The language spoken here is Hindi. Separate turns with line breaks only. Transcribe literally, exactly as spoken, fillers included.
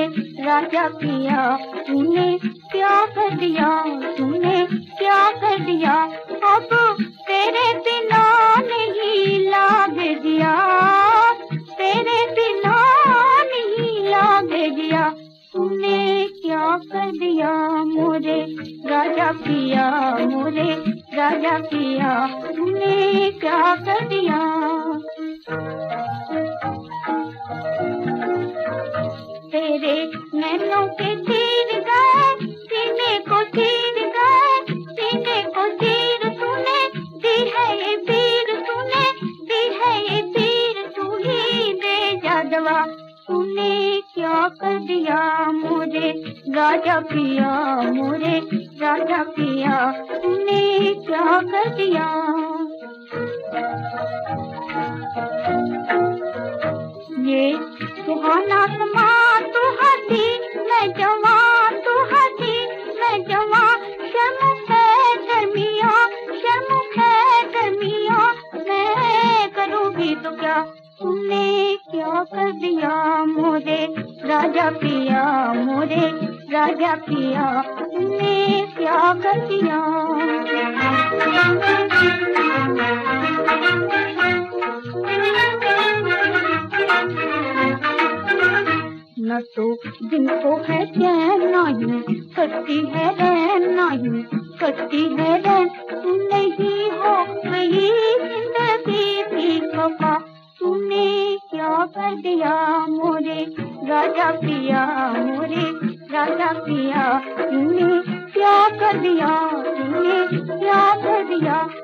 राजा पिया, तूने क्या कर दिया, तूने क्या कर दिया, अब तेरे बिना नहीं लागे जिया, तेरे बिना नहीं लागे जिया, तूने क्या कर दिया मोरे राजा पिया, मोरे राजा पिया, तूने क्या कर दिया। तेरे नैनों के तीर गए, सीने को तीर गए, सीने को तीर तूने दी है ये पीर, तूने दी है ये पीर, तू ही दे जादवा, तूने क्या कर दिया मोरे राजा पिया, मोरे राजा पिया, तूने क्या कर दिया। ये सुहाना समा तू हसी, मैं जवां तू हसी, मैं जवां, शर्म है गर्मिया, शर्म है गर्मिया, मैं करूँगी तो क्या, तूने क्या कर दिया मोरे राजा पिया, मोरे राजा पिया, तूने क्या कर दिया। न तो दिन को है चैन नहीं, कटती है रैन नहीं, कटती है रैन, तू नहीं हो वही जिंदगी की खफा, तूने क्या कर दिया मोरे राजा पिया, मोरे राजा पिया, तूने क्या कर दिया, तूने क्या कर दिया।